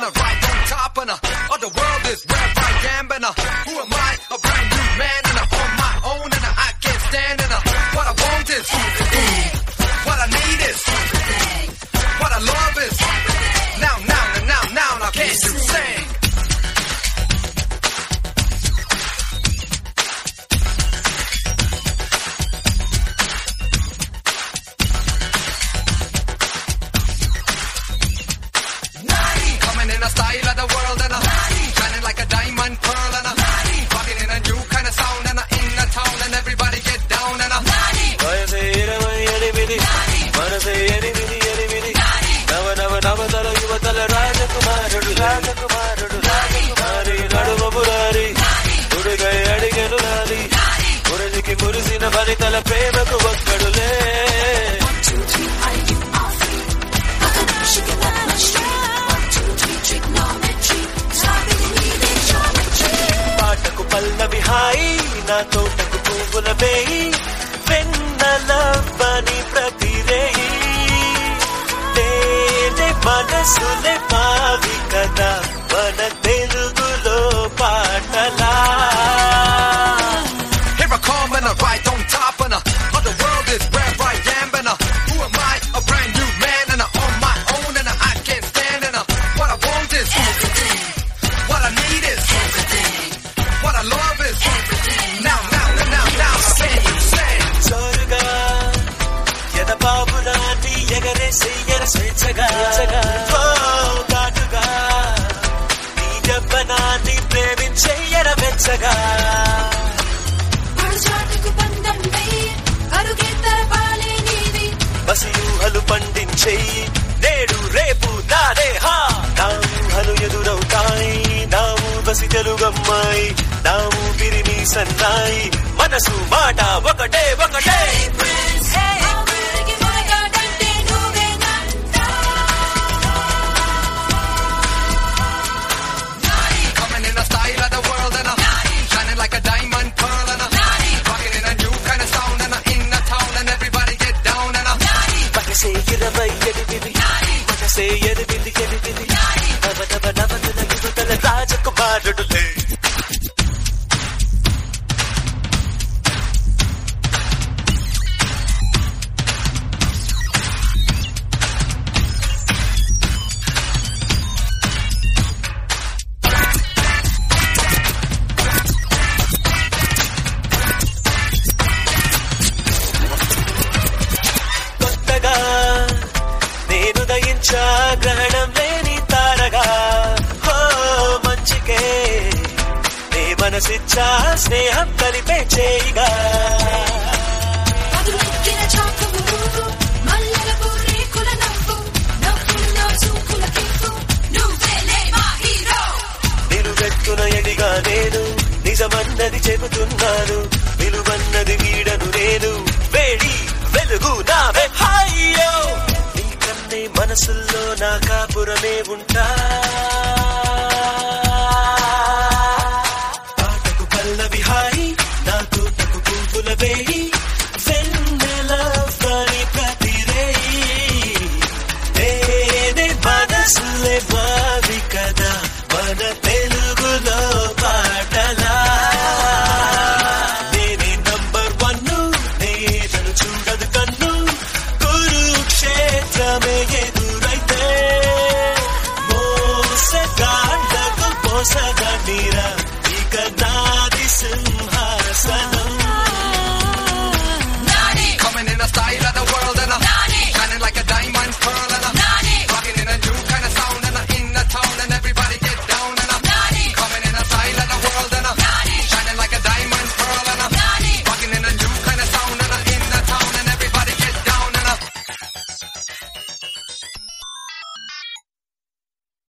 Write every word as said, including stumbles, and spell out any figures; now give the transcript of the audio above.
and a right on top and a of the world is rap right gambling. Who am I? A brand new man and I'm on my own and I can't stand and what I want is what I need is what I love is now, now, and now, now, now can't you sing? Coming in a style of the world and a shining like a diamond pearl and a rocking in a new kind of sound and a in the town and everybody get down and a వయసే ఇరవై ఎనిమిది మనసే ఎనిమిది ఎనిమిది నవ నవ నవతల యువతల రాజకుమారుడు రాజకుమారుడు రాజకుమారి నడుమ మురారి ఉడిగై అడిగెను నాది మురళికి మురిసిన ఫలితల ప్రేమకు ఒక్కడులే పాటకు పల్లవి హాయి నా తోటకు పువ్వుల వేయి వెన్నలవ్వని ప్రతిరేయి తేనె మనసులే పావి కదా మన తెలుగులో పాటలా Here I come and I right on top and uh, of the world is rap right gambling. Uh, who am I? A brand new man and I'm on my own and uh, I can't stand and uh, what I want is everything. What I need is everything. What I love is everything. Now, now, and now, now, can you say? జోరుగా ఎద బాబులాంటి ఎగరేసి ఎర స్వేచ్ఛగా ఘాటుగా నీ జబ్బనాన్ని ప్రేమించే ఎర వెచ్చగా బసియూహలు పండించేయి నేడు రేపు నాదే హా నా ఊహలు ఎదురవుతాయి నా ఊబసి తెలుగమ్మాయి నా ఊపిరిని సన్నాయి మనసు మాట ఒకటే ఒకటే Coming in a style of the world and uh, shining like a diamond pearl and uh, rocking in a new kind of sound and uh, in the town and everybody get down and uh, మనసే ఇరవై ఎనిమిది మనసే ఎనిమిది ఎనిమిది నవ నవ నవతల యువతల రాజకుమారుడులే కొత్తగా నేను దయించా గ్రహణం లేని తారగా హో మంచికే నే మనసిచ్చా స్నేహం కలిపే చేయిగా నిలువెత్తున ఎడిగా నేను నిజమన్నది చెబుతున్నాను విలువన్నది వీడను నేను వేడి వెలుగు నావే హాయ్యో నీ కన్నే మనసుల్లో నా కాపురమే ఉంటా పాటకు పల్లవి హాయి నా తోటకు పువ్వుల వేయి వెన్నెలవ్వని ప్రతిరేయి నేనే మనసులే బావి కదా మన తెలుగులో పాటలా నేనే నంబర్ వన్ నేనను చూడదు కన్ను కురుక్షేత్రమే ఎదురైతే మోసగాళ్లకు మోసగా నీరా ఇక నా